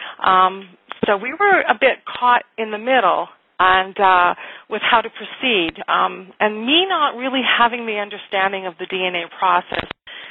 Um, so we were a bit caught in the middle and uh, with how to proceed. Um, and me not really having the understanding of the D N A process,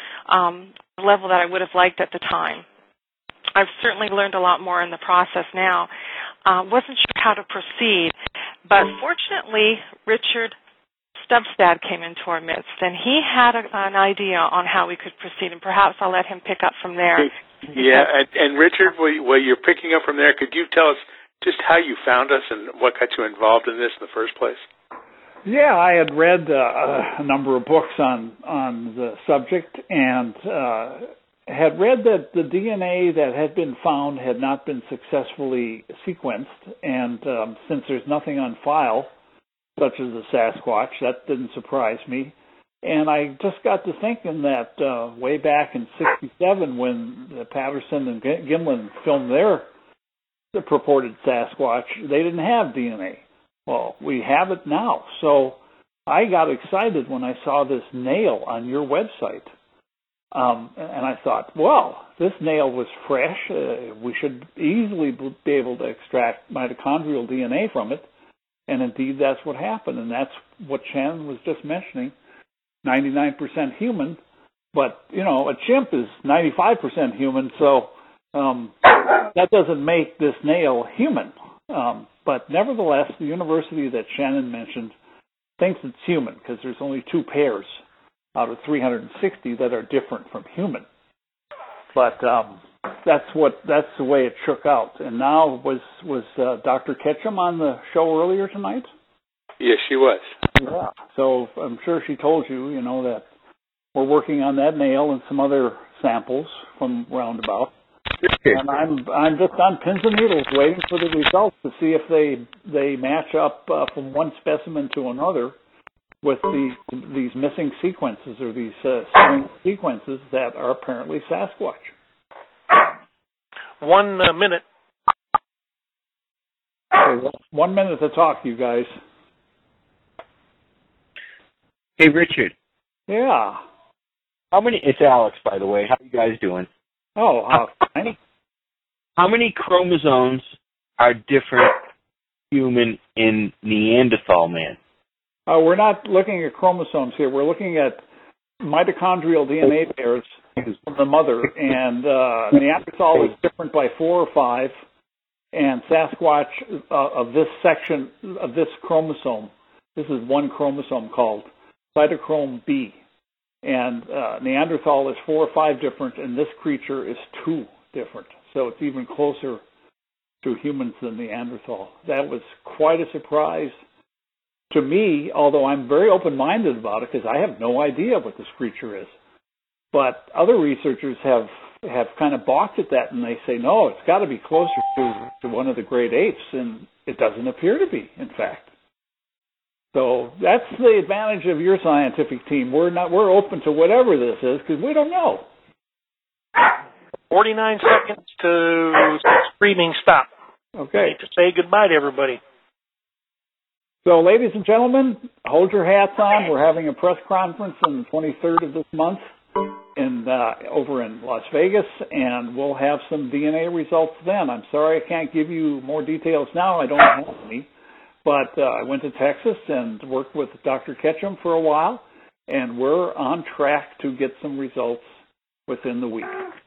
um, the level that I would have liked at the time. I've certainly learned a lot more in the process now. Uh, wasn't sure how to proceed, but fortunately, Richard Stubstad came into our midst, and he had a, an idea on how we could proceed, and perhaps I'll let him pick up from there. Yeah, and, and Richard, while, while you're picking up from there, could you tell us just how you found us and what got you involved in this in the first place? Yeah, I had read uh, a number of books on on the subject, and uh, had read that the D N A that had been found had not been successfully sequenced, and um, since there's nothing on file, such as the Sasquatch, that didn't surprise me. And I just got to thinking that uh, way back in sixty-seven when Patterson and Gimlin filmed their the purported Sasquatch, they didn't have D N A. Well, we have it now. So I got excited when I saw this nail on your website. Um, and I thought, well, this nail was fresh. Uh, we should easily be able to extract mitochondrial D N A from it. And indeed, that's what happened. And that's what Shannon was just mentioning, ninety-nine percent human. But, you know, a chimp is ninety-five percent human, so um, that doesn't make this nail human. Um, but nevertheless, the university that Shannon mentioned thinks it's human because there's only two pairs out of three hundred sixty that are different from human. But um, that's what that's the way it shook out. And now was was uh, Doctor Ketchum on the show earlier tonight? Yes, she was. Yeah. So I'm sure she told you, you know, that we're working on that nail and some other samples from roundabout. And I'm I'm just on pins and needles waiting for the results to see if they they match up uh, from one specimen to another with these these missing sequences or these uh, sequences that are apparently Sasquatch. one uh, minute. Okay, one minute to talk, you guys. Hey, Richard. Yeah. How many? It's Alex, by the way. How you guys doing? Oh, how fine. How many chromosomes are different human in Neanderthal man? Uh, we're not looking at chromosomes here. We're looking at mitochondrial D N A pairs from the mother, and uh, Neanderthal is different by four or five, and Sasquatch uh, of this section of this chromosome, this is one chromosome called cytochrome B, and uh, Neanderthal is four or five different, and this creature is two different, so it's even closer to humans than Neanderthal. That was quite a surprise to me, although I'm very open-minded about it because I have no idea what this creature is. But other researchers have have kind of balked at that, and they say, no, it's got to be closer to, to one of the great apes, and it doesn't appear to be, in fact. So that's the advantage of your scientific team. We're not we're open to whatever this is because we don't know. forty-nine seconds to screaming stop. Okay. Need to say goodbye to everybody. So, ladies and gentlemen, hold your hats on. We're having a press conference on the twenty-third of this month in uh, over in Las Vegas, and we'll have some D N A results then. I'm sorry I can't give you more details now. I don't have any. But uh, I went to Texas and worked with Doctor Ketchum for a while, and we're on track to get some results within the week.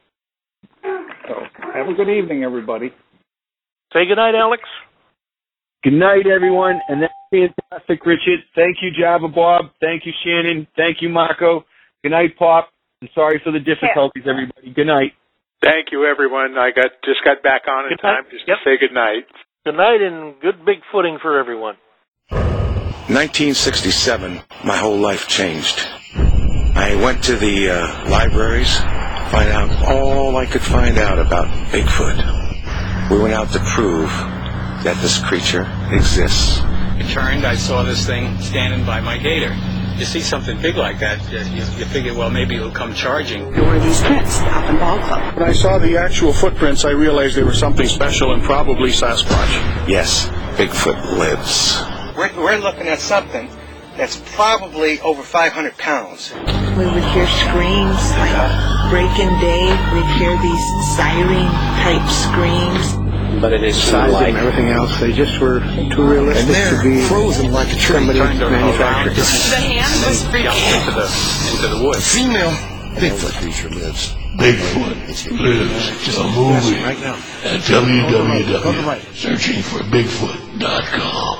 So, have a good evening, everybody. Say goodnight, Alex. Good night, everyone, and that's fantastic, Richard. Thank you, Java Bob. Thank you, Shannon. Thank you, Marco. Good night, Pop. I'm sorry for the difficulties, everybody. Good night. Thank you, everyone. I got just got back on in Good time night. just Yep. to say good night. Good night and good big footing for everyone. nineteen sixty-seven, my whole life changed. I went to the uh, libraries, find out all I could find out about Bigfoot. We went out to prove that this creature exists. I turned, I saw this thing standing by my gator. You see something big like that, you, you figure, well, maybe it'll come charging. There were these prints up in Ball Club. When I saw the actual footprints, I realized they were something special and probably Sasquatch. Yes, Bigfoot lives. We're, we're looking at something that's probably over five hundred pounds. We would hear screams like breaking day. We'd hear these siren-type screams. But it is Size like and everything else, they just were too realistic And they're to be frozen like a tree. somebody turned manufactured. around, The hand was freaking. jumped into the, into the woods. Female Bigfoot Bigfoot. creature lives. Bigfoot lives. A movie Right now. at w w w. Searching for Bigfoot dot com.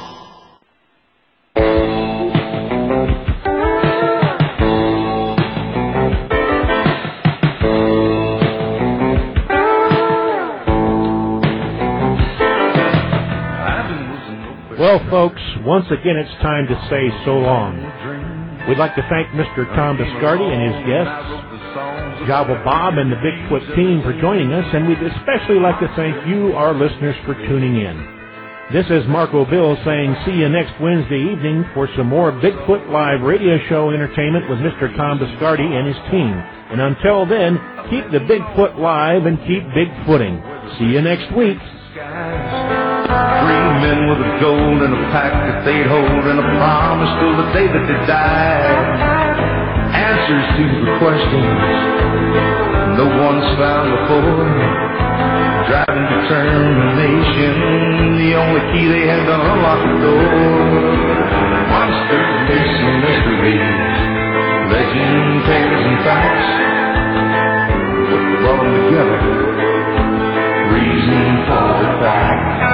Well, folks, once again it's time to say so long. We'd like to thank Mister Tom Biscardi and his guests, Java Bob and the Bigfoot team for joining us, and we'd especially like to thank you, our listeners, for tuning in. This is Marco Bill saying see you next Wednesday evening for some more Bigfoot Live radio show entertainment with Mister Tom Biscardi and his team. And until then, keep the Bigfoot live and keep Bigfooting. See you next week. Three men with a gold and a pack that they'd hold and a promise till the day that they died. Answers to the questions no one's found before. Driving determination, the only key they had to unlock the door. Monsters, myths, and mysteries, legend, tales, and facts. What brought them together? Reason for the fact.